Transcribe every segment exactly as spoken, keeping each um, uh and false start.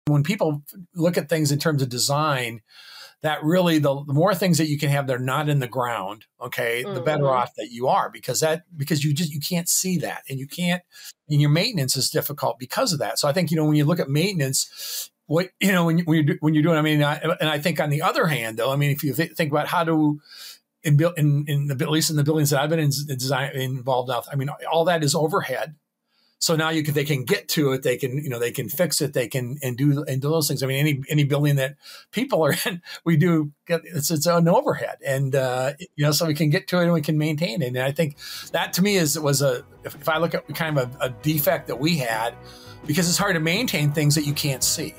When people look at things in terms of design, that really the, the more things that you can have that are not in the ground, okay, mm-hmm. the better off that you are, because that because you just you can't see that, and you can't, and your maintenance is difficult because of that. So I think, you know, when you look at maintenance, what you know when you, when you're when you're doing, I mean, I, and I think on the other hand, though, I mean, if you th- think about how to in in, in the at least in the buildings that I've been in, in design involved with, I mean, all that is overhead. So now you can, they can get to it. They can, you know, they can fix it. They can, and do, and do those things. I mean, any, any building that people are in, we do get, it's its own overhead, and, uh, you know, so we can get to it and we can maintain it. And I think that to me is, was a, if, if I look at kind of a, a defect that we had, because it's hard to maintain things that you can't see.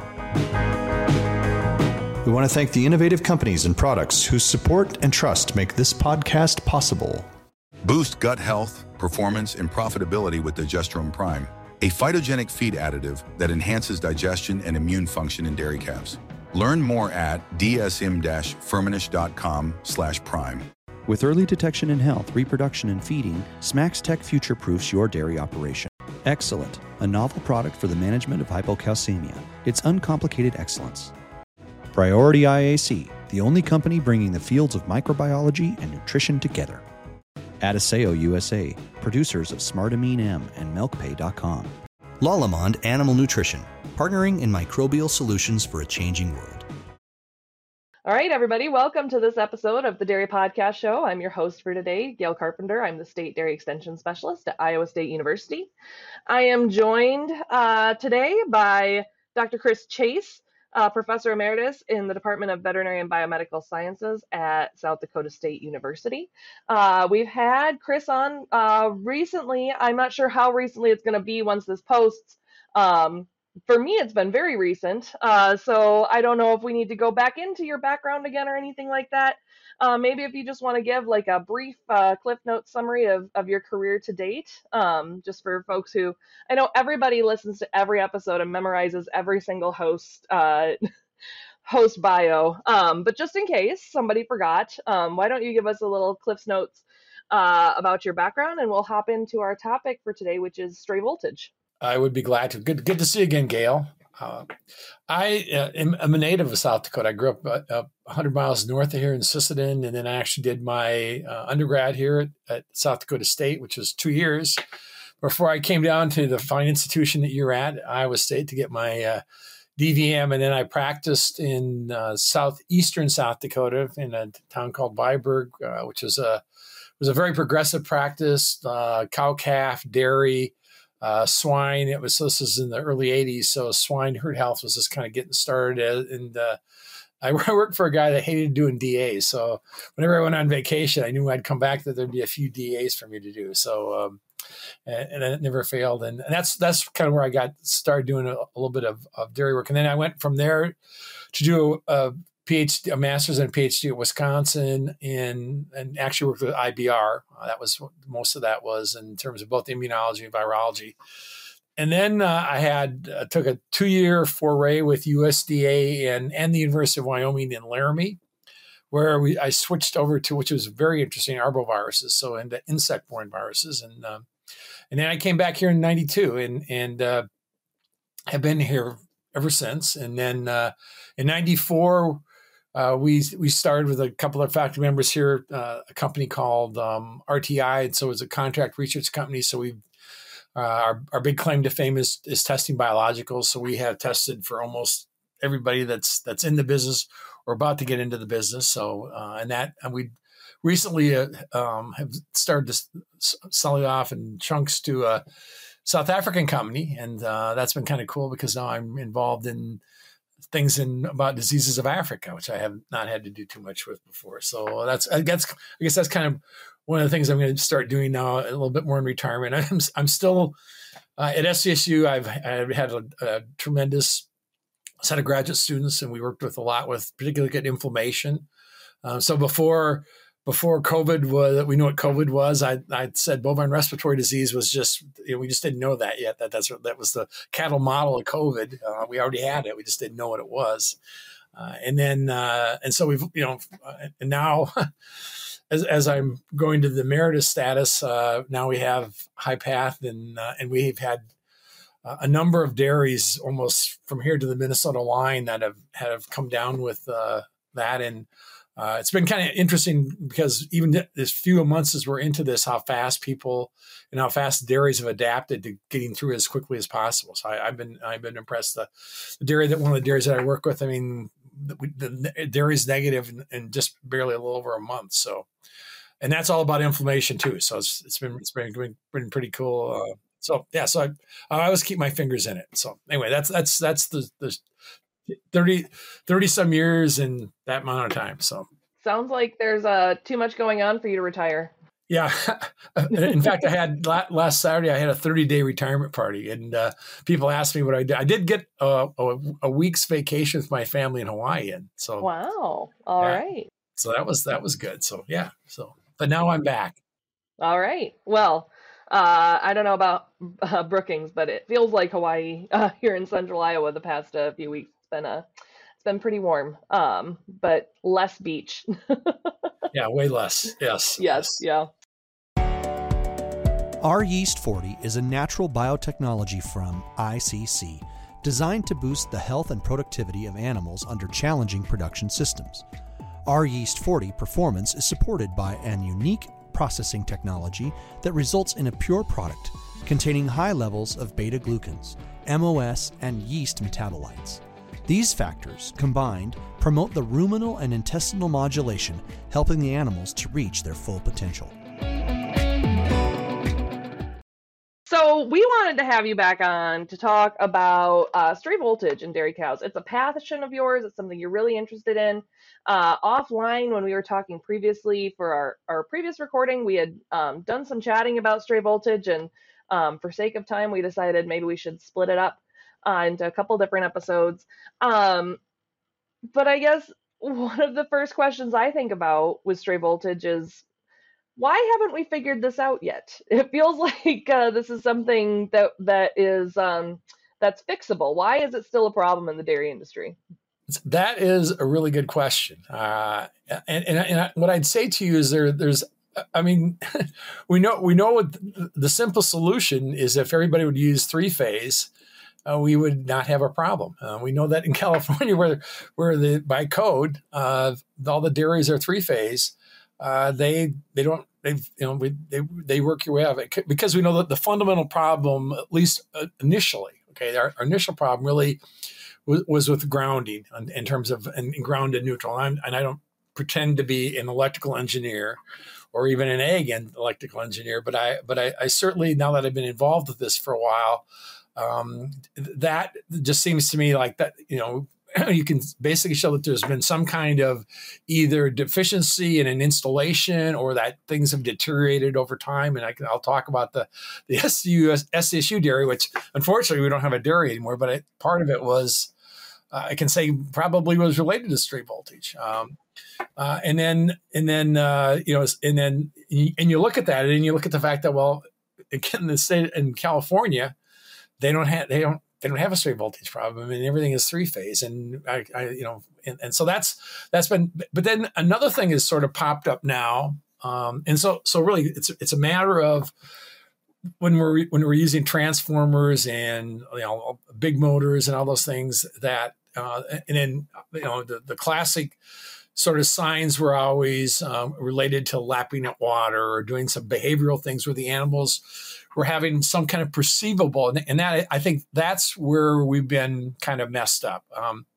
We want to thank the innovative companies and products whose support and trust make this podcast possible. Boost gut health, performance, and profitability with Digesterone Prime, a phytogenic feed additive that enhances digestion and immune function in dairy calves. Learn more at dsm-firmenich.com slash prime. With early detection in health, reproduction, and feeding, Smax Tech future-proofs your dairy operation. Excellent, a novel product for the management of hypocalcemia. It's uncomplicated excellence. Priority I A C, the only company bringing the fields of microbiology and nutrition together. Adiseo U S A, producers of Smartamine M and MilkPay dot com. Lallemand Animal Nutrition, partnering in microbial solutions for a changing world. All right, everybody, welcome to this episode of the Dairy Podcast Show. I'm your host for today, Gail Carpenter. I'm the State Dairy Extension Specialist at Iowa State University. I am joined uh, today by Doctor Chris Chase, Uh, Professor Emeritus in the Department of Veterinary and Biomedical Sciences at South Dakota State University. Uh, we've had Chris on uh, recently. I'm not sure how recently it's going to be once this posts. Um, for me, it's been very recent. Uh, so I don't know if we need to go back into your background again or anything like that. Uh, maybe if you just want to give like a brief uh, Cliff Notes summary of, of your career to date, um, just for folks who, I know everybody listens to every episode and memorizes every single host uh, host bio, um, but just in case somebody forgot, um, why don't you give us a little Cliff Notes uh, about your background, and we'll hop into our topic for today, which is stray voltage. I would be glad to. Good, good to see you again, Gail. Uh, I uh, am I'm a native of South Dakota. I grew up uh, uh, one hundred miles north of here in Sisseton, and then I actually did my uh, undergrad here at, at South Dakota State, which was two years before I came down to the fine institution that you're at, Iowa State, to get my uh, D V M, and then I practiced in uh, southeastern South Dakota in a town called Viborg, uh, which is a was a very progressive practice, uh, cow calf, dairy. Uh, swine, it was, this was in the early eighties, so swine herd health was just kind of getting started. And uh, I worked for a guy that hated doing D As. So whenever I went on vacation, I knew I'd come back that there'd be a few D As for me to do. So, um, and, and it never failed. And, and that's that's kind of where I got started doing a, a little bit of, of dairy work. And then I went from there to do a, a PhD, a master's and a PhD at Wisconsin, in and actually worked with I B R. Uh, that was what most of that was in terms of both immunology and virology. And then uh, I had uh, took a two-year foray with U S D A and and the University of Wyoming in Laramie, where we I switched over to, which was very interesting, arboviruses, so into insect-borne viruses, and um, and then I came back here in ninety-two and and uh, have been here ever since. And then uh, in ninety-four. Uh, we we started with a couple of faculty members here, uh, a company called um, R T I, and so it's a contract research company. So we uh, our our big claim to fame is is testing biologicals. So we have tested for almost everybody that's that's in the business or about to get into the business. So uh, and that and we recently uh, um, have started to sell it off in chunks to a South African company, and uh, that's been kind of cool because now I'm involved in things in about diseases of Africa, which I have not had to do too much with before. So that's, I guess, I guess that's kind of one of the things I'm going to start doing now, a little bit more in retirement. I'm, I'm still uh, at S D S U. I've, I've had a, a tremendous set of graduate students, and we worked with a lot with particularly good inflammation. Um, so before, before COVID was, we knew what COVID was. I, I said bovine respiratory disease was just, you know, we just didn't know that yet. That that's that was the cattle model of COVID. Uh, we already had it. We just didn't know what it was. Uh, and then, uh, and so we've, you know, uh, and now as, as I'm going to the emeritus status, uh, now we have HiPath, and, uh, and we've had uh, a number of dairies almost from here to the Minnesota line that have have come down with uh, that, and uh, it's been kind of interesting because even this few months as we're into this, how fast people and how fast dairies have adapted to getting through as quickly as possible. So I, I've been I've been impressed. The, the dairy that one of the dairies that I work with, I mean, the, the dairy is negative in, in just barely a little over a month. So, and that's all about inflammation too. So it's it's been it's been been, been pretty cool. Uh, so yeah, so I I always keep my fingers in it. So anyway, that's that's that's the the thirty, thirty some years in that amount of time. So sounds like there's uh too much going on for you to retire. Yeah. In fact, I had last Saturday, I had a thirty day retirement party, and uh, people asked me what I did. I did get a, a, a week's vacation with my family in Hawaii. And so, wow. All yeah. right. So that was, that was good. So yeah. So, but now I'm back. All right. Well, uh, I don't know about uh, Brookings, but it feels like Hawaii uh, here in central Iowa the past uh, few weeks. It's been a, it's been pretty warm, um, but less beach. Yeah, way less. Yes. Yes. Yeah. R Yeast forty is a natural biotechnology from I C C designed to boost the health and productivity of animals under challenging production systems. R Yeast forty performance is supported by an unique processing technology that results in a pure product containing high levels of beta-glucans, M O S, and yeast metabolites. These factors, combined, promote the ruminal and intestinal modulation, helping the animals to reach their full potential. So we wanted to have you back on to talk about uh, stray voltage in dairy cows. It's a passion of yours. It's something you're really interested in. Uh, offline, when we were talking previously for our, our previous recording, we had um, done some chatting about stray voltage, and um, for sake of time, we decided maybe we should split it up Uh, into a couple different episodes. Um, but I guess one of the first questions I think about with stray voltage is, why haven't we figured this out yet? It feels like uh, this is something that that is um, that's fixable. Why is it still a problem in the dairy industry? That is a really good question. Uh, and and, and I, what I'd say to you is there there's I mean, we know we know what the, the simple solution is. If everybody would use three phase, Uh, we would not have a problem. Uh, we know that in California, where where the by code, uh, all the dairies are three phase. Uh, they they don't they you know we, they they work your way out of it because we know that the fundamental problem, at least uh, initially, okay, our, our initial problem really was, was with grounding in, in terms of and, and ground and neutral. And, and I don't pretend to be an electrical engineer or even an ag electrical engineer, but I but I, I certainly, now that I've been involved with this for a while. Um, that just seems to me like that, you know, you can basically show that there's been some kind of either deficiency in an installation or that things have deteriorated over time. And I can, I'll talk about the, the S U S S U dairy, which unfortunately we don't have a dairy anymore, but it, part of it was, uh, I can say probably was related to stray voltage. Um, uh, and then, and then, uh, you know, and then, and you look at that and you look at the fact that, well, again, the state in California, They don't have they don't they don't have a stray voltage problem, and everything is three phase. And I, I you know, and, and so that's that's been. But then another thing has sort of popped up now, um, and so so really it's it's a matter of when we're when we're using transformers and you know big motors and all those things that, uh, and then you know the the classic sort of signs were always um, related to lapping at water or doing some behavioral things where the animals were having some kind of perceivable. And, and that, I think that's where we've been kind of messed up. Um,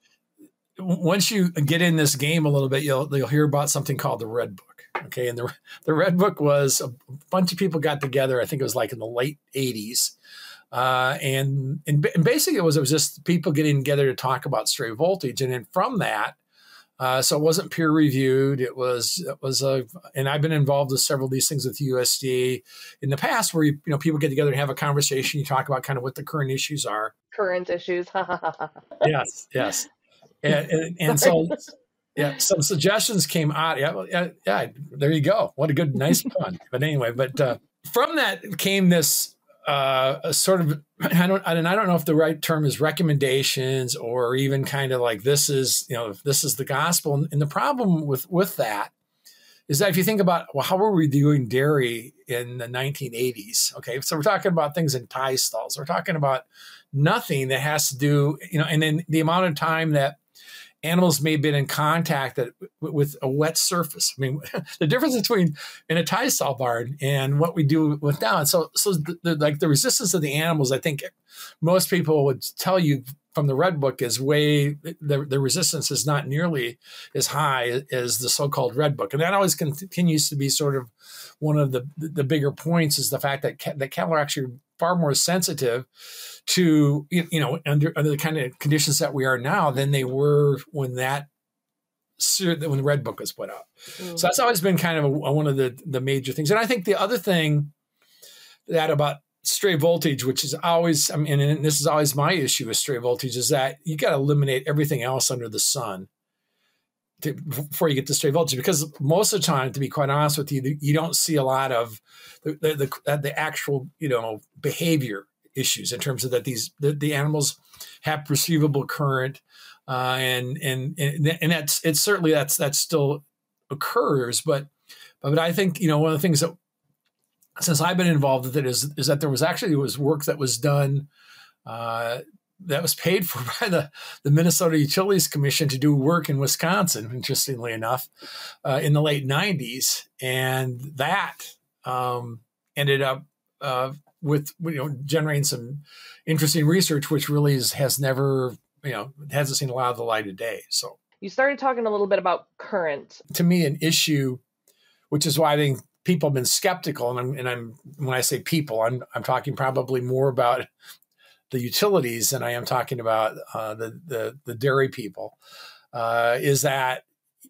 once you get in this game a little bit, you'll, you'll hear about something called the Red Book. Okay. And the, the Red Book was a bunch of people got together. I think it was like in the late eighties. Uh, and, and, and basically it was, it was just people getting together to talk about stray voltage. And then from that, Uh, so it wasn't peer reviewed. It was, it was a, and I've been involved with several of these things with U S D in the past where, you, you know, people get together and have a conversation. You talk about kind of what the current issues are. Current issues. Yes. Yes. And, and, and so, yeah, some suggestions came out. Yeah, yeah. Yeah. There you go. What a good, nice pun. But anyway, but uh, from that came this, Uh, a sort of, I don't, I don't, I don't know if the right term is recommendations or even kind of like this is, you know, this is the gospel. And the problem with with that is that if you think about, well, how were we doing dairy in the nineteen eighties? Okay, so we're talking about things in tie stalls. We're talking about nothing that has to do, you know, and then the amount of time that animals may have been in contact that, with a wet surface. I mean, the difference between in a tie stall barn and what we do with now. And so, so the, the, like the resistance of the animals, I think most people would tell you from the Red Book is way, the, the resistance is not nearly as high as the so-called Red Book. And that always continues to be sort of one of the, the bigger points is the fact that, ca- that cattle are actually far more sensitive to, you know, under, under the kind of conditions that we are now than they were when that, when the Red Book was put out. Mm-hmm. So that's always been kind of a, a, one of the, the major things. And I think the other thing that about stray voltage, which is always, I mean, and this is always my issue with stray voltage, is that you got to eliminate everything else under the sun to, before you get to stray voltage. Because most of the time, to be quite honest with you, you don't see a lot of the the, the, the actual, you know, behavior issues in terms of that these the, the animals have perceivable current, uh, and and and and that's it's certainly that's that still occurs, but but I think, you know, one of the things that since I've been involved with it is is that there was actually there was work that was done uh, that was paid for by the, the Minnesota Utilities Commission to do work in Wisconsin, interestingly enough, uh, in the late nineties, and that um, ended up uh, with, you know, generating some interesting research, which really is, has never, you know, hasn't seen a lot of the light of day. So you started talking a little bit about current. To me, an issue, which is why I think people have been skeptical, and I'm, and I'm when I say people, I'm I'm talking probably more about the utilities than I am talking about uh, the, the the dairy people. Uh, is that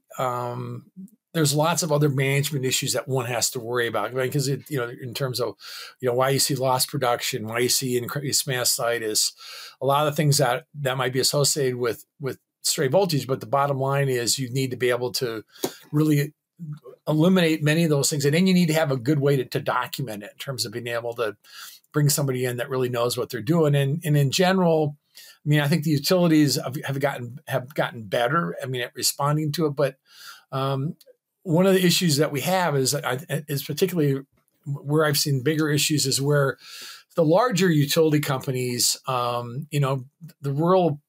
um, there's lots of other management issues that one has to worry about, because it, you know, in terms of, you know, why you see lost production, why you see increased mastitis, a lot of the things that that might be associated with with stray voltage. But the bottom line is you need to be able to really eliminate many of those things. And then you need to have a good way to, to document it in terms of being able to bring somebody in that really knows what they're doing. And, and in general, I mean, I think the utilities have, have gotten have gotten better, I mean, at responding to it. But um, one of the issues that we have is, is particularly where I've seen bigger issues is where the larger utility companies, um, you know, the rural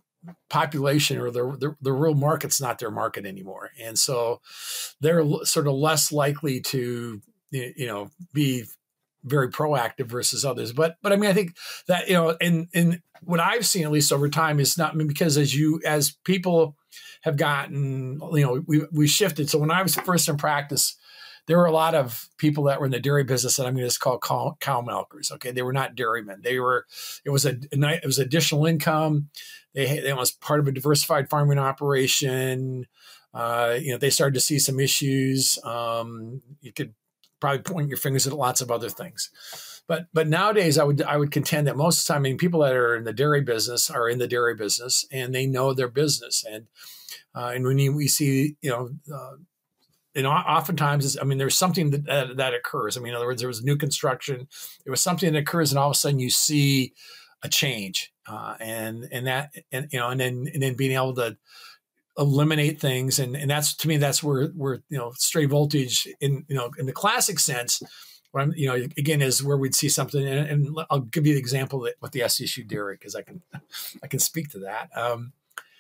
population or the, the the rural market's not their market anymore, and so they're sort of less likely to, you know, be very proactive versus others. But but I mean, I think that, you know, and and what I've seen, at least over time, is not, I mean, because as you as people have gotten, you know, we we shifted. So when I was first in practice, there were a lot of people that were in the dairy business that I'm going to just call cow, cow milkers. Okay, they were not dairymen. They were. It was a it was additional income. They it was part of a diversified farming operation. Uh, you know, they started to see some issues. Um, you could probably point your fingers at lots of other things, but but nowadays I would I would contend that most of the time, I mean, people that are in the dairy business are in the dairy business and they know their business. And uh, and when you, we see, you know. Uh, And oftentimes, I mean, there's something that, that that occurs. I mean, in other words, there was new construction. There was something that occurs, and all of a sudden, you see a change, uh, and and that, and you know, and then and then being able to eliminate things, and and that's, to me, that's where where you know, stray voltage in, you know, in the classic sense, what I'm, you know, again, is where we'd see something, and, and I'll give you the example with the S D S U dairy, because I can I can speak to that. Um,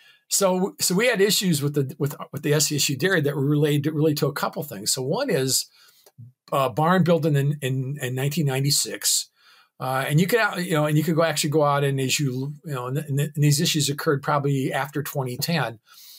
So, so we had issues with the with with the S D S U dairy that were related really to a couple things. So one is uh, barn built in in, in nineteen ninety-six, uh, and you could, you know, and you could go actually go out, and as you you know, and, and these issues occurred probably after twenty ten.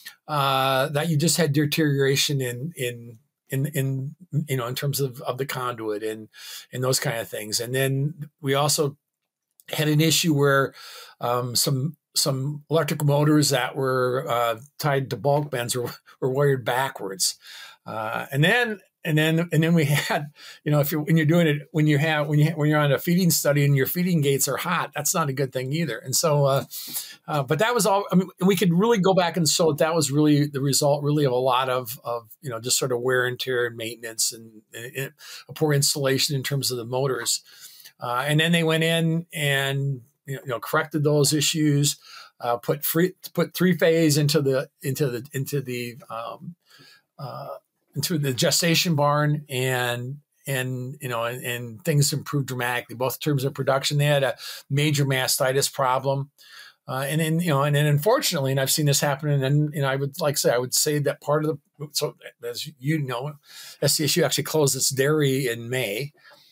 Uh, that you just had deterioration in in in in you know, in terms of, of the conduit and and those kind of things. And then we also had an issue where um, some. some electric motors that were uh, tied to bulk bends were, were wired backwards. Uh, and then, and then, and then we had, you know, if you're, when you're doing it, when you have, when you, when you're on a feeding study and your feeding gates are hot, that's not a good thing either. And so, uh, uh, but that was all, I mean, we could really go back and show that that was really the result really of a lot of, of, you know, just sort of wear and tear and maintenance and, and a poor installation in terms of the motors. Uh, and then they went in and, you know, corrected those issues, uh, put free, put three phase into the, into the, into the, um, uh, into the gestation barn, and and you know, and, and things improved dramatically, both in terms of production. They had a major mastitis problem. Uh, and then, you know, and then unfortunately, and I've seen this happen, and then, you know, I would like to say, I would say that part of the, so as you know, S D S U actually closed its dairy in May.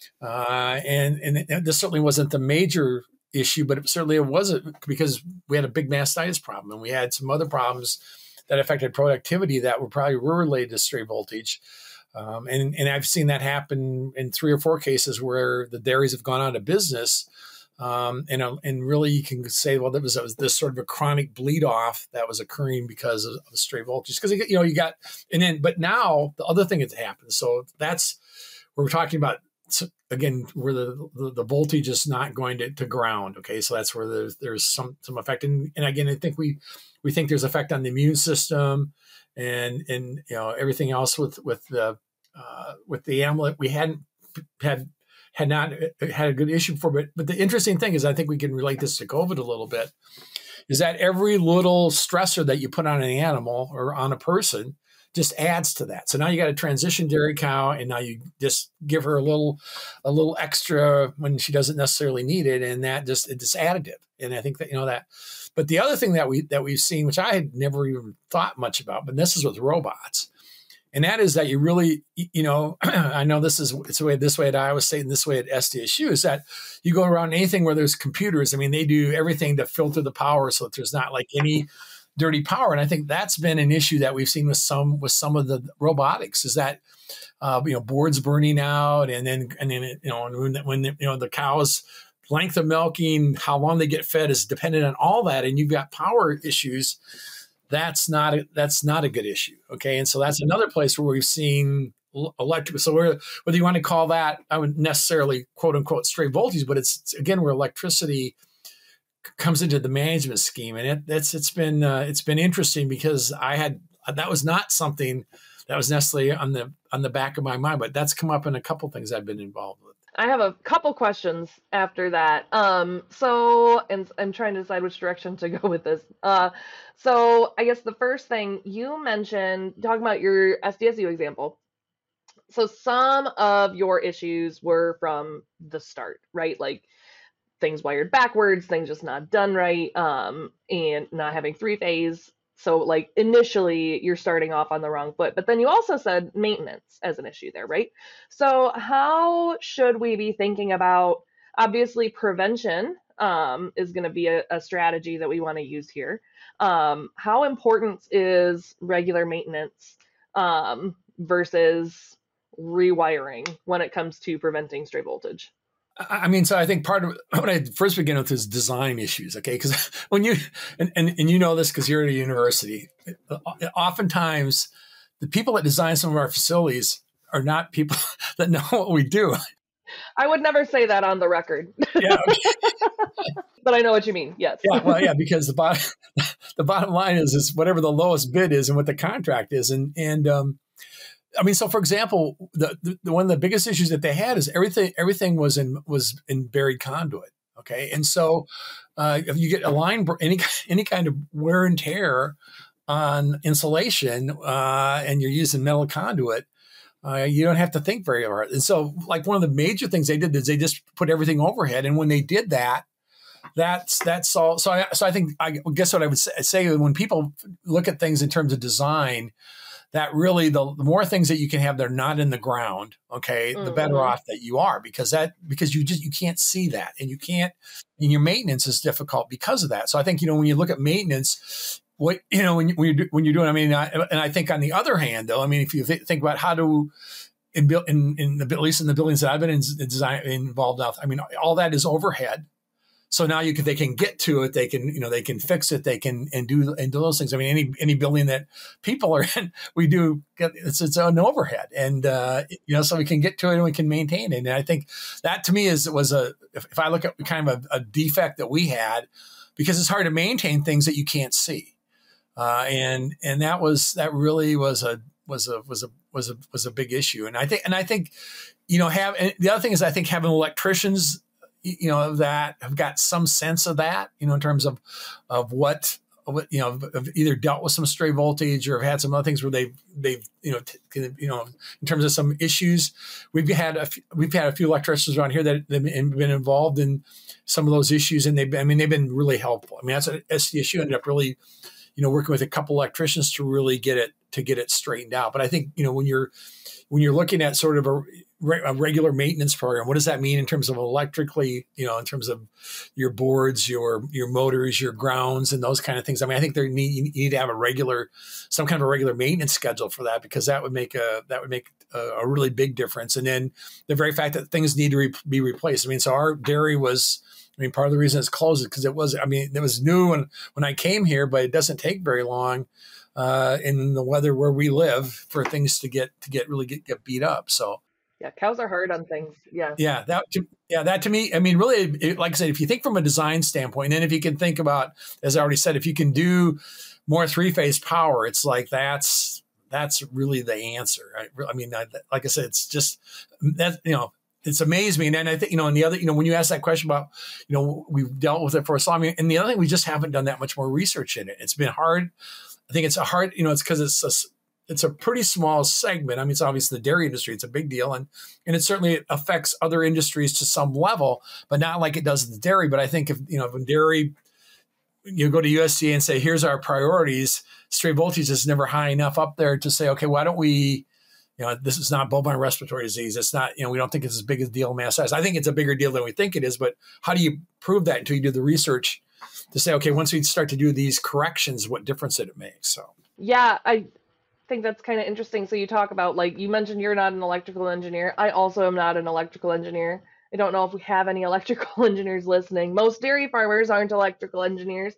Uh, and, and this certainly wasn't the major issue, but it certainly it wasn't, because we had a big mastitis problem, and we had some other problems that affected productivity that were probably were related to stray voltage. Um, and, and I've seen that happen in three or four cases where the dairies have gone out of business. Um, and, uh, and really you can say, well, there was, was this sort of a chronic bleed off that was occurring because of, of stray voltage. Because, you know, you got, and then, but now the other thing that happens, so that's where we're talking about, again, where the, the, the voltage is not going to, to ground. Okay. So that's where there's, there's some, some effect. And, and again, I think we, we think there's effect on the immune system and, and, you know, everything else with, with the, uh, with the animal. We hadn't had, had not had a good issue for, but, but the interesting thing is, I think we can relate this to COVID a little bit, is that every little stressor that you put on an animal or on a person just adds to that. So now you got a transition dairy cow, and now you just give her a little, a little extra when she doesn't necessarily need it. And that just, it's additive. And I think that, you know, that, but the other thing that we, that we've seen, which I had never even thought much about, but this is with robots. And that is that you really, you know, I know this is it's the way this way at Iowa State and this way at S D S U, is that you go around anything where there's computers. I mean, they do everything to filter the power so that there's not like any dirty power. And I think that's been an issue that we've seen with some with some of the robotics, is that uh, you know, boards burning out, and then and then you know when when you know the cows' length of milking, how long they get fed is dependent on all that, and you've got power issues. That's not a, that's not a good issue. Okay. And so that's another place where we've seen electric. So where, whether you want to call that, I wouldn't necessarily quote unquote stray voltage, but it's, it's again, where electricity comes into the management scheme. And it, that's, it's been, uh, it's been interesting, because I had, that was not something that was necessarily on the, on the back of my mind, but that's come up in a couple of things I've been involved with. I have a couple questions after that. Um, so, and I'm trying to decide which direction to go with this. Uh, so I guess the first thing you mentioned, talking about your S D S U example. So some of your issues were from the start, right? Like things wired backwards, things just not done right, um, and not having three phase. So like initially you're starting off on the wrong foot, but then you also said maintenance as an issue there, right? So how should we be thinking about, obviously prevention um, is going to be a, a strategy that we want to use here. Um, how important is regular maintenance um, versus rewiring when it comes to preventing stray voltage? I mean, so I think part of when I first begin with is design issues, okay? Because when you, and, and, and you know this because you're at a university, oftentimes the people that design some of our facilities are not people that know what we do. I would never say that on the record. Yeah. Okay. But I know what you mean, yes. Yeah, well, yeah, because the bottom, the bottom line is, is whatever the lowest bid is and what the contract is. And, and, um, I mean, so for example, the, the one of the biggest issues that they had is everything everything was in was in buried conduit. Okay, and so uh, if you get a line any any kind of wear and tear on insulation, uh, and you're using metal conduit, uh, you don't have to think very hard. And so, like one of the major things they did is they just put everything overhead, and when they did that, that's that's all. So I so I think I guess what I would say when people look at things in terms of design, that really the, the more things that you can have that are not in the ground, okay, mm-hmm. the better off that you are, because that because you just you can't see that, and you can't, and your maintenance is difficult because of that. So I think, you know, when you look at maintenance, what you know when you, when you when you're doing, I mean, I, and I think on the other hand, though, I mean, if you th- think about how to in, in in the at least in the buildings that I've been in, in design involved with, I mean, all that is overhead. So now you can, they can get to it. They can, you know, they can fix it. They can, and do, and do those things. I mean, any, any building that people are in, we do get, it's its own overhead, and, uh, you know, so we can get to it and we can maintain it. And I think that to me is, was a, if, if I look at kind of a, a defect that we had, because it's hard to maintain things that you can't see. Uh, and, and that was, that really was a, was a, was a, was a, was a big issue. And I think, and I think, you know, have, and the other thing is I think having electricians, you know, that have got some sense of that, you know, in terms of, of what, you know, have either dealt with some stray voltage or have had some other things where they've, they've, you know, t- you know, in terms of some issues. We've had a few, we've had a few electricians around here that have been involved in some of those issues, and they've, I mean, they've been really helpful. I mean, that's what S D S U ended up really, you know, working with a couple electricians to really get it to get it straightened out. But I think, you know, when you're when you're looking at sort of a, a regular maintenance program, what does that mean in terms of electrically, you know, in terms of your boards, your your motors, your grounds, and those kind of things? I mean, I think there need you need to have a regular, some kind of a regular maintenance schedule for that, because that would make a that would make a, a really big difference. And then the very fact that things need to re- be replaced. I mean, so our dairy was. I mean, part of the reason it's closed is because it was, I mean, it was new when, when I came here, but it doesn't take very long uh, in the weather where we live for things to get, to get really get, get beat up. So, yeah, cows are hard on things. Yeah. Yeah. That, to, yeah, that to me, I mean, really, it, like I said, if you think from a design standpoint, and if you can think about, as I already said, if you can do more three phase power, it's like, that's, that's really the answer. I, I mean, I, like I said, it's just that, you know, it's amazed me. And then I think, you know, and the other, you know, when you ask that question about, you know, we've dealt with it for so long, I mean, and the other thing, we just haven't done that much more research in it. It's been hard. I think it's a hard, you know, it's because it's a, it's a pretty small segment. I mean, it's obviously the dairy industry. It's a big deal. And, and it certainly affects other industries to some level, but not like it does the dairy. But I think if, you know, if dairy, you go to U S D A and say, here's our priorities, stray voltage is never high enough up there to say, okay, why don't we, you know, this is not bovine respiratory disease. It's not, you know, we don't think it's as big a deal in mass size. I think it's a bigger deal than we think it is, but how do you prove that until you do the research to say, okay, once we start to do these corrections, what difference did it make? So, yeah, I think that's kind of interesting. So you talk about, like, you mentioned you're not an electrical engineer. I also am not an electrical engineer. I don't know if we have any electrical engineers listening. Most dairy farmers aren't electrical engineers.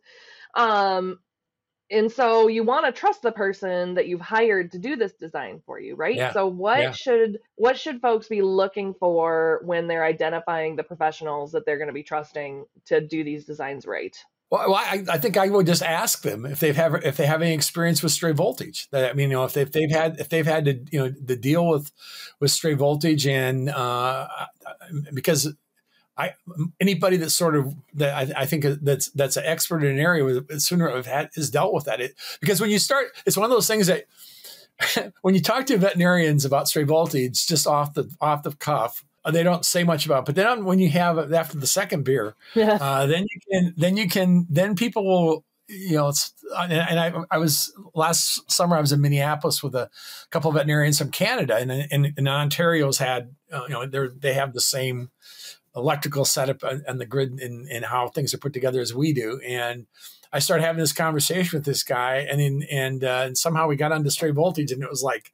Um, And so you want to trust the person that you've hired to do this design for you, right? Yeah, So what yeah. should what should folks be looking for when they're identifying the professionals that they're going to be trusting to do these designs right? Well, I, I think I would just ask them if they've have if they have any experience with stray voltage. That, I mean, you know, if they've, they've had if they've had to, you know, to deal with with stray voltage, and uh, because I anybody that's sort of that I, I think that's that's an expert in an area with sooner have had is dealt with that. It, because when you start, it's one of those things that when you talk to veterinarians about stray voltage, just off the off the cuff, they don't say much about it. But then when you have after the second beer, Yeah. uh, then you can then you can then people will. You know, it's, and I, I was last summer, I was in Minneapolis with a couple of veterinarians from Canada, and, and, and Ontario's had, uh, you know, they they have the same electrical setup and the grid and, and how things are put together as we do. And I started having this conversation with this guy, and in, and, uh, and somehow we got onto stray voltage, and it was like,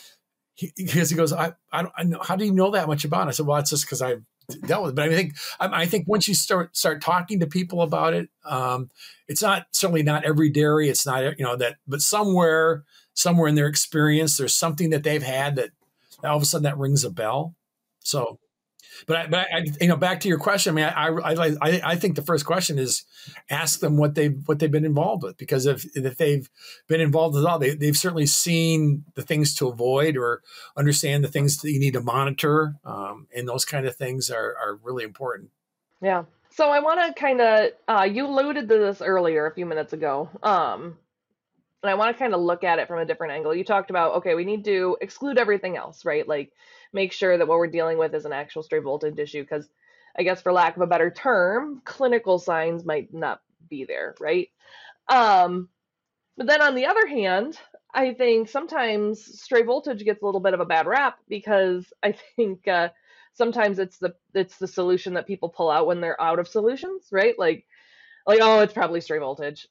he, because he goes, I, I don't I know, how do you know that much about it? I said, well, it's just because I've dealt with it. But I think, I, I think once you start, start talking to people about it, um, it's not certainly not every dairy. It's not, you know, that, but somewhere, somewhere in their experience, there's something that they've had that all of a sudden that rings a bell. So, But I, but I, you know, back to your question. I mean, I, I, I, I think the first question is ask them what they've what they've been involved with, because if if they've been involved at all, they they've certainly seen the things to avoid or understand the things that you need to monitor, um, and those kind of things are are really important. Yeah. So I want to kind of uh, you alluded to this earlier a few minutes ago. Um, and I want to kind of look at it from a different angle. You talked about, okay, we need to exclude everything else, right? Like make sure that what we're dealing with is an actual stray voltage issue, because I guess for lack of a better term, clinical signs might not be there, right? Um, but then on the other hand, I think sometimes stray voltage gets a little bit of a bad rap, because I think uh, sometimes it's the it's the solution that people pull out when they're out of solutions, right? Like, like, oh, it's probably stray voltage.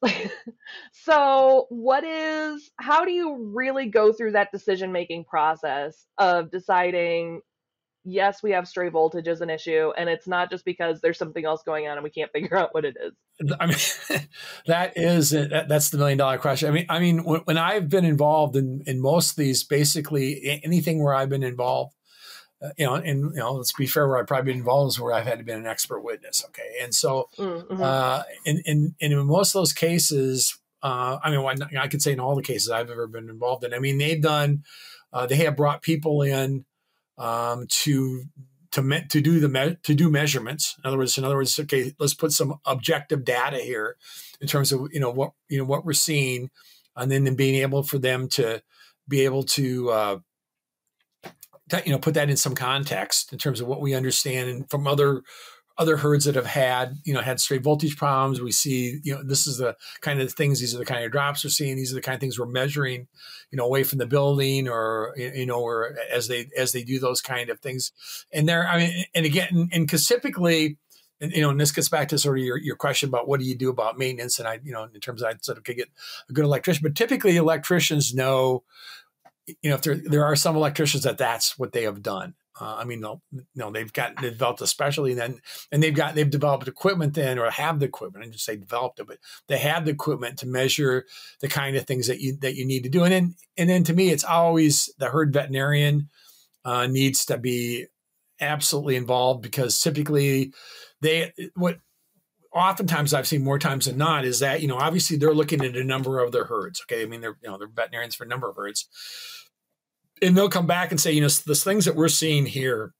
So what is, how do you really go through that decision-making process of deciding, yes, we have stray voltage as an issue, and it's not just because there's something else going on and we can't figure out what it is? I mean, that is, that's the million dollar question. I mean, I mean, when, when I've been involved in, in most of these, basically anything where I've been involved, Uh, you know, and, you know, let's be fair, where I've probably been involved is where I've had to be an expert witness. Okay. And so, Mm-hmm. uh, in, in, in most of those cases, uh, I mean, I could say in all the cases I've ever been involved in, I mean, they've done, uh, they have brought people in, um, to to me, to do the me, to do measurements. In other words, in other words, okay, let's put some objective data here in terms of you know what you know what we're seeing, and then being able for them to be able to uh, you know put that in some context in terms of what we understand from other. Other herds that have had, you know, had stray voltage problems. We see, you know, this is the kind of things, these are the kind of drops we're seeing. These are the kind of things we're measuring, you know, away from the building or, you know, or as they, as they do those kind of things. And there, I mean, and again, and because typically, and, you know, and this gets back to sort of your, your question about what do you do about maintenance? And I, you know, in terms of I sort of could get a good electrician, but typically electricians know, you know, if there, there are some electricians that that's what they have done. Uh, I mean, no, no, they've got they've developed a specialty, and then and they've got they've developed equipment then, or have the equipment. I didn't say developed it, but they have the equipment to measure the kind of things that you that you need to do. And then and then to me, it's always the herd veterinarian uh, needs to be absolutely involved, because typically they what oftentimes I've seen more times than not is that you know obviously they're looking at a number of their herds. Okay, I mean they're you know they're veterinarians for a number of herds. And they'll come back and say, you know, the things that we're seeing here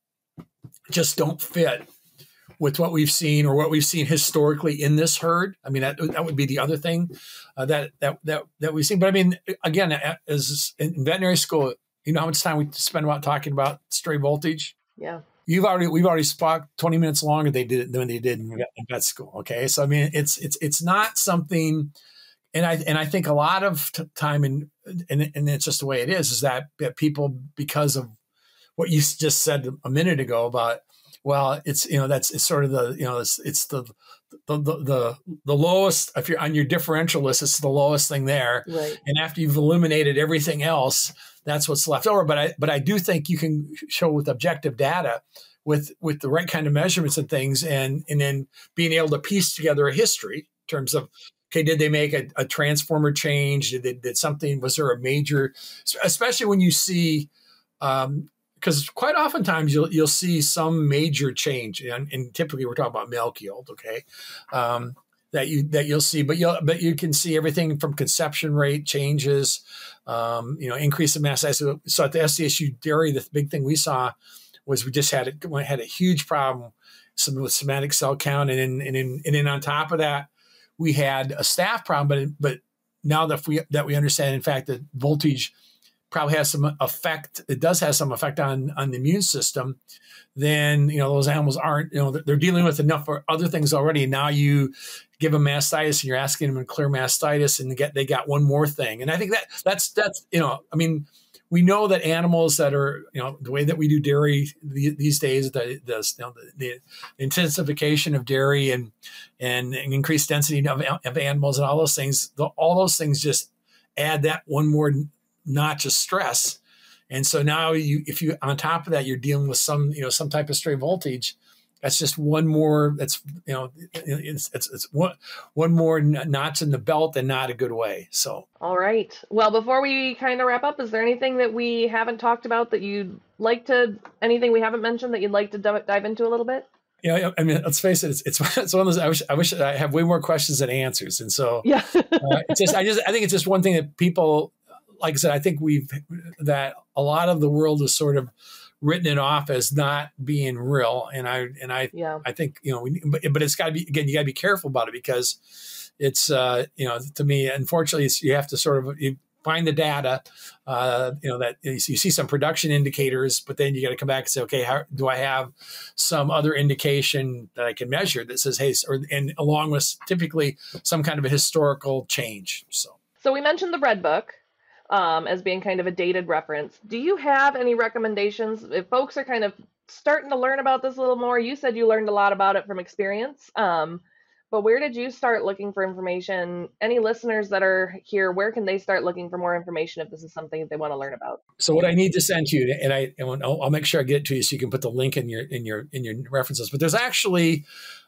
just don't fit with what we've seen or what we've seen historically in this herd. I mean, that that would be the other thing uh, that that that that we've seen. But I mean, again, as in veterinary school, you know how much time we spend about talking about stray voltage? Yeah. You've already we've already spoke twenty minutes longer they did than they did in vet school. Okay, so I mean, it's it's it's not something. And I and I think a lot of t- time, and, and and it's just the way it is, is that, that people, because of what you just said a minute ago about, well, it's, you know, that's it's sort of the, you know, it's it's the the the the, the lowest, if you're on your differential list, it's the lowest thing there. Right. And after you've eliminated everything else, that's what's left over. But I but I do think you can show with objective data, with with the right kind of measurements and things, and and then being able to piece together a history in terms of, okay, did they make a, a transformer change? Did, they, did something, was there a major, especially when you see, um, because quite oftentimes you'll you'll see some major change, and, and typically we're talking about milk yield, okay, um, that you that you'll see, but you but you can see everything from conception rate changes, um, you know, increase in mass size. So, so at the S D S U dairy, the big thing we saw was we just had it we had a huge problem some with somatic cell count, and then and then and then on top of that, we had a staph problem, but but now that we that we understand, in fact, that voltage probably has some effect. It does have some effect on on the immune system. Then you know those animals aren't you know they're dealing with enough for other things already. Now you give them mastitis, and you're asking them to clear mastitis, and they get they got one more thing. And I think that that's that's you know I mean. We know that animals that are, you know, the way that we do dairy these days, the, the, you know, the, the intensification of dairy and, and and increased density of, of animals and all those things, the, all those things just add that one more notch of stress. And so now you, if you, on top of that, you're dealing with some, you know, some type of stray voltage, that's just one more, that's, you know, it's, it's, it's one, one more notch in the belt, and not a good way. So. All right. Well, before we kind of wrap up, is there anything that we haven't talked about that you'd like to, anything we haven't mentioned that you'd like to d- dive into a little bit? Yeah, I mean, let's face it. It's it's, it's one of those. I wish I wish I have way more questions than answers, and so yeah, uh, it's just I just I think it's just one thing that people, like I said, I think we've that a lot of the world is sort of written it off as not being real, and I and I yeah. I think you know, we, but but it's got to be again. You got to be careful about it, because it's uh, you know to me, unfortunately, it's, you have to sort of you find the data. Uh, you know that you see, you see some production indicators, but then you got to come back and say, okay, how do I have some other indication that I can measure that says, hey, or and along with typically some kind of a historical change. So, so we mentioned the Red Book. Um, as being kind of a dated reference. Do you have any recommendations if folks are kind of starting to learn about this a little more? You said you learned a lot about it from experience, um, but where did you start looking for information? Any listeners that are here, where can they start looking for more information if this is something that they want to learn about? So what I need to send to you, and I, and I'll, I'll make sure I get it to you so you can put the link in your in your in your references. But there's actually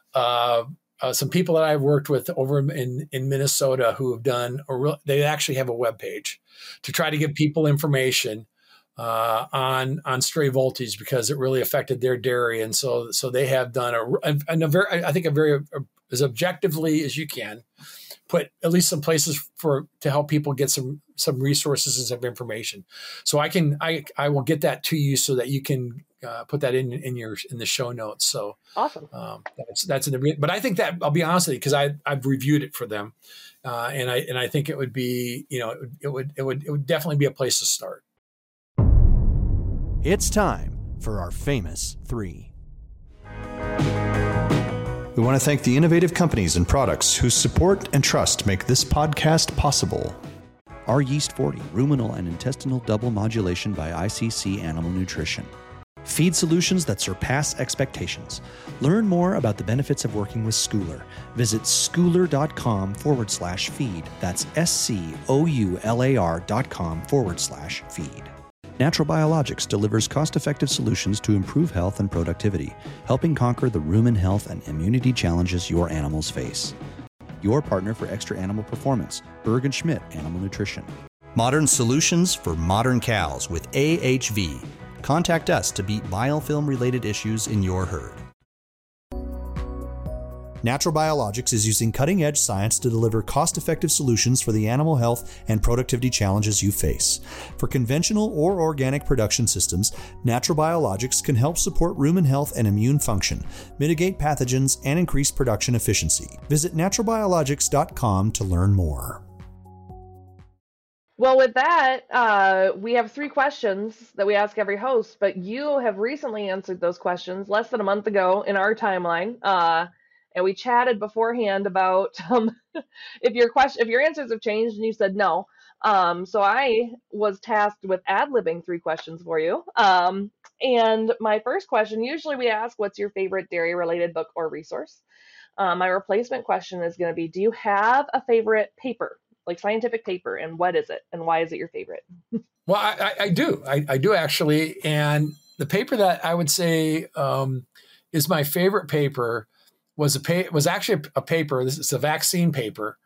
uh, Uh, some people that I've worked with over in, in Minnesota who have done, or re- they actually have a web page to try to give people information uh, on on stray voltage, because it really affected their dairy, and so so they have done a, a, a very I think a very a, as objectively as you can put at least some places for to help people get some some resources and some information. So I can I I will get that to you so that you can uh, put that in in your in the show notes. So awesome. Um, that's that's in the. But I think that I'll be honest with you, because I I've reviewed it for them, uh, and I and I think it would be you know it would, it would it would it would definitely be a place to start. It's time for our famous three. We want to thank the innovative companies and products whose support and trust make this podcast possible. R Yeast forty, ruminal and intestinal double modulation by I C C Animal Nutrition. Feed solutions that surpass expectations. Learn more about the benefits of working with Schouler. Visit schouler.com forward slash feed. That's S-C-O-U-L-A-R dot com forward slash feed. Natural Biologics delivers cost-effective solutions to improve health and productivity, helping conquer the rumen health and immunity challenges your animals face. Your partner for extra animal performance, Berg and Schmidt Animal Nutrition. Modern solutions for modern cows with A H V. Contact us to beat biofilm-related issues in your herd. Natural Biologics is using cutting-edge science to deliver cost-effective solutions for the animal health and productivity challenges you face. For conventional or organic production systems, Natural Biologics can help support rumen health and immune function, mitigate pathogens, and increase production efficiency. Visit natural biologics dot com to learn more. Well, with that, uh, we have three questions that we ask every host, but you have recently answered those questions less than a month ago in our timeline. Uh, and we chatted beforehand about um, if your question, if your answers have changed, and you said no. Um, so I was tasked with ad-libbing three questions for you. Um, and my first question, usually we ask, what's your favorite dairy-related book or resource? Uh, my replacement question is going to be, do you have a favorite paper? Like scientific paper, and what is it, and why is it your favorite? Well, I, I, I do, I, I do actually, and the paper that I would say um, is my favorite paper was a pa- was actually a, a paper. This is a vaccine paper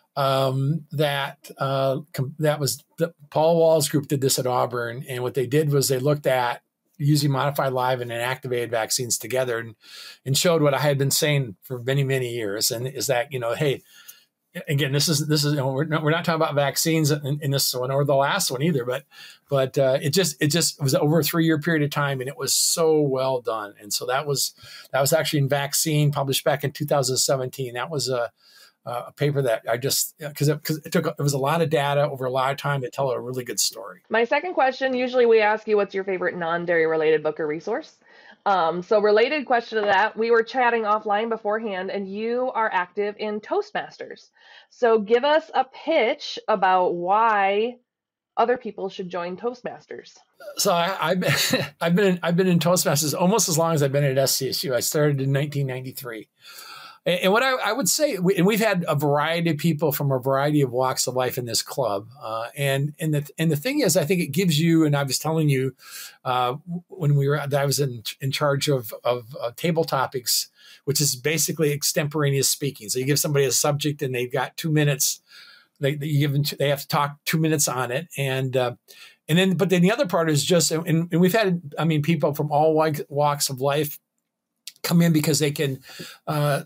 um, that uh, com- that was the, Paul Wall's group did this at Auburn, and what they did was they looked at using modified live and inactivated vaccines together, and and showed what I had been saying for many many years, and is that you know, hey. Again, this is this is you know, we're not we're not talking about vaccines in, in this one or the last one either, but but uh, it just it just it was over a three year period of time, and it was so well done. And so that was that was actually in Vaccine, published back in two thousand seventeen. That was a a paper that I just because it, because it took it was a lot of data over a lot of time to tell a really good story. My second question, usually we ask you what's your favorite non-dairy related book or resource. Um, so related question to that, we were chatting offline beforehand, and you are active in Toastmasters. So give us a pitch about why other people should join Toastmasters. So I, I've been I've been in, I've been in Toastmasters almost as long as I've been at S C S U. I started in nineteen ninety-three. And what I, I would say, and we've had a variety of people from a variety of walks of life in this club. Uh, and and the and the thing is, I think it gives you, and I was telling you uh, when we were, I was in in charge of of uh, table topics, which is basically extemporaneous speaking. So you give somebody a subject, and they've got two minutes. They you give them, they have to talk two minutes on it, and uh, and then but then the other part is just, and, and we've had, I mean, people from all walks of life come in because they can. Uh,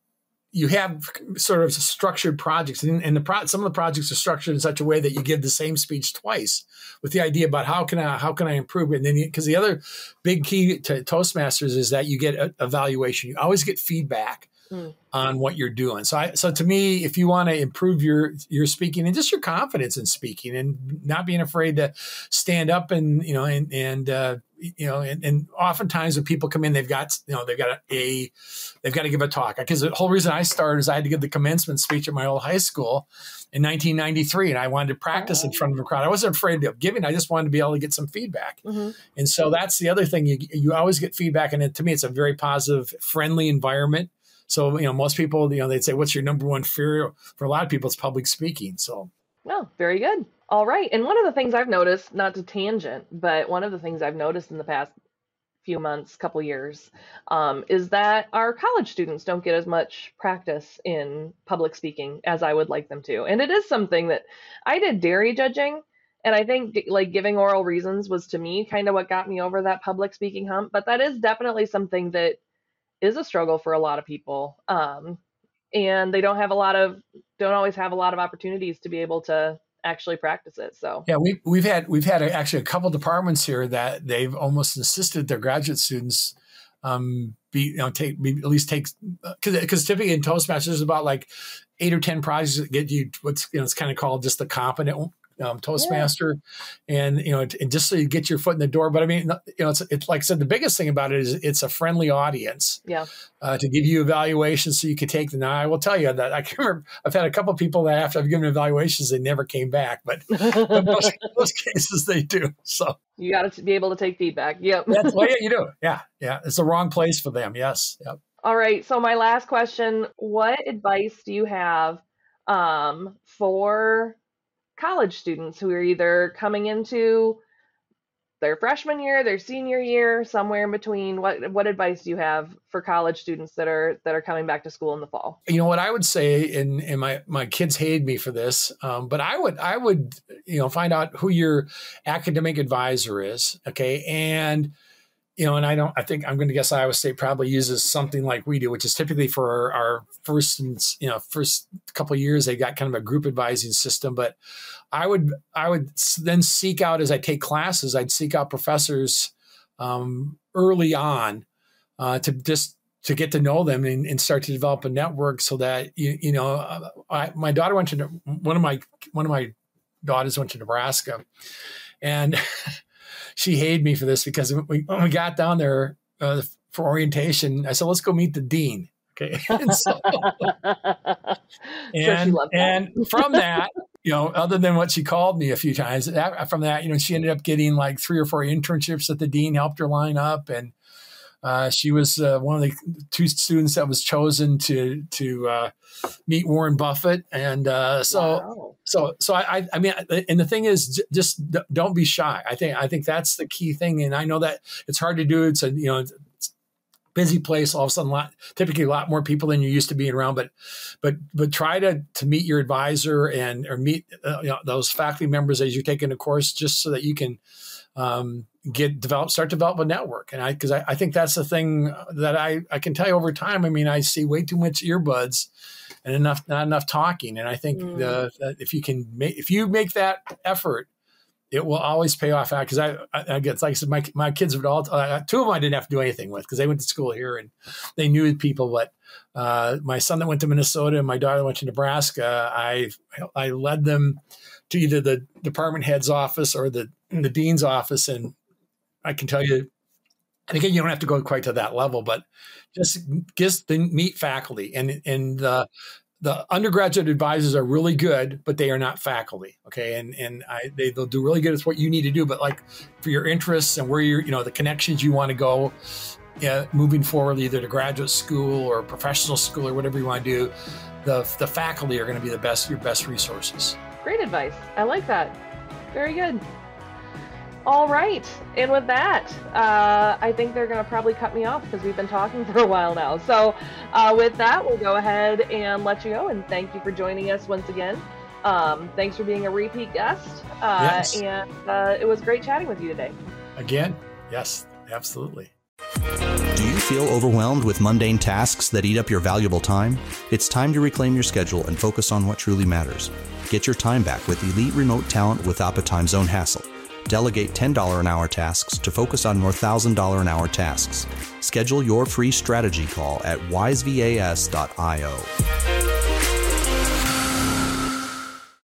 You have sort of structured projects, and, and the pro- some of the projects are structured in such a way that you give the same speech twice, with the idea about how can I how can I improve it. And then because the other big key to Toastmasters is that you get a, evaluation. You always get feedback mm. on what you're doing. So I, so to me, if you want to improve your your speaking and just your confidence in speaking, and not being afraid to stand up and you know and and uh, you know, and, and oftentimes when people come in, they've got, you know, they've got a, they've got to give a talk. Because the whole reason I started is I had to give the commencement speech at my old high school in nineteen ninety-three, and I wanted to practice in front of a crowd. I wasn't afraid of giving. I just wanted to be able to get some feedback. Mm-hmm. And so that's the other thing. You you always get feedback, and it, to me, it's a very positive, friendly environment. So, you know, most people, you know, they'd say, "What's your number one fear?" For a lot of people, it's public speaking. So, well, very good. All right. And one of the things I've noticed, not to tangent, but one of the things I've noticed in the past few months, couple years, um, is that our college students don't get as much practice in public speaking as I would like them to. And it is something that I did dairy judging. And I think like giving oral reasons was to me kind of what got me over that public speaking hump. But that is definitely something that is a struggle for a lot of people. Um, and they don't have a lot of, don't always have a lot of opportunities to be able to actually practice it. So yeah, we we've had we've had a, actually a couple departments here that they've almost insisted their graduate students um, be you know take be, at least take because because typically in Toastmasters is about like eight or ten projects that get you what's you know it's kind of called just the competent um, Toastmaster, yeah. and you know and just so you get your foot in the door. But I mean, you know, it's it's like I said, the biggest thing about it is it's a friendly audience. Yeah. Uh, to give you evaluations so you can take them. Now, I will tell you that I can remember I've had a couple of people that after I've given evaluations, they never came back, but in most, most cases they do. So you got to be able to take feedback. Yep. That's well, yeah, you do. Yeah. Yeah. It's the wrong place for them. Yes. Yep. All right. So my last question, what advice do you have um, for college students who are either coming into their freshman year, their senior year, somewhere in between? What what advice do you have for college students that are that are coming back to school in the fall? You know what I would say, and and my my kids hated me for this, um, but I would I would you know find out who your academic advisor is, okay, and you know, and I don't I think I'm going to guess Iowa State probably uses something like we do, which is typically for our, our first and you know first couple of years they got kind of a group advising system, but I would I would then seek out as I take classes, I'd seek out professors um, early on uh, to just to get to know them and, and start to develop a network so that you you know uh, I, my daughter went to one of my one of my daughters went to Nebraska, and she hated me for this because when we, when we got down there uh, for orientation, I said, "Let's go meet the dean." Okay, and, so, and, sure and from that. You know, other than what she called me a few times, that, from that, you know, she ended up getting like three or four internships that the dean helped her line up, and uh, she was uh, one of the two students that was chosen to to uh, meet Warren Buffett, and uh, so wow. so so I I mean, and the thing is, just don't be shy. I think I think that's the key thing, and I know that it's hard to do. It's a you know. It's, busy place, all of a sudden, a lot, typically a lot more people than you're used to being around. But, but, but try to to meet your advisor and or meet uh, you know, those faculty members as you're taking a course, just so that you can um, get develop, start to develop a network. And I, because I, I think that's the thing that I I can tell you over time. I mean, I see way too much earbuds and enough not enough talking. And I think mm. the, that if you can make if you make that effort, it will always pay off. Because I, I, I guess, like I said, my my kids would all uh, two of them I didn't have to do anything with because they went to school here and they knew people. But uh, my son that went to Minnesota and my daughter went to Nebraska, I I led them to either the department head's office or the the dean's office, and I can tell you, and again, you don't have to go quite to that level, but just just meet faculty and and the. The undergraduate advisors are really good, but they are not faculty. Okay. And, and I, they, they'll do really good at what you need to do, but like for your interests and where you're, you know, the connections you want to go, yeah, moving forward, either to graduate school or professional school or whatever you want to do, the, the faculty are going to be the best, your best resources. Great advice. I like that. Very good. All right. And with that, uh, I think they're going to probably cut me off because we've been talking for a while now. So uh, with that, we'll go ahead and let you go. And thank you for joining us once again. Um, thanks for being a repeat guest. Uh, yes. And uh, it was great chatting with you today. Again, yes, absolutely. Do you feel overwhelmed with mundane tasks that eat up your valuable time? It's time to reclaim your schedule and focus on what truly matters. Get your time back with elite remote talent without the time zone hassle. Delegate ten dollars an hour tasks to focus on more one thousand dollars an hour tasks. Schedule your free strategy call at wise vas dot io.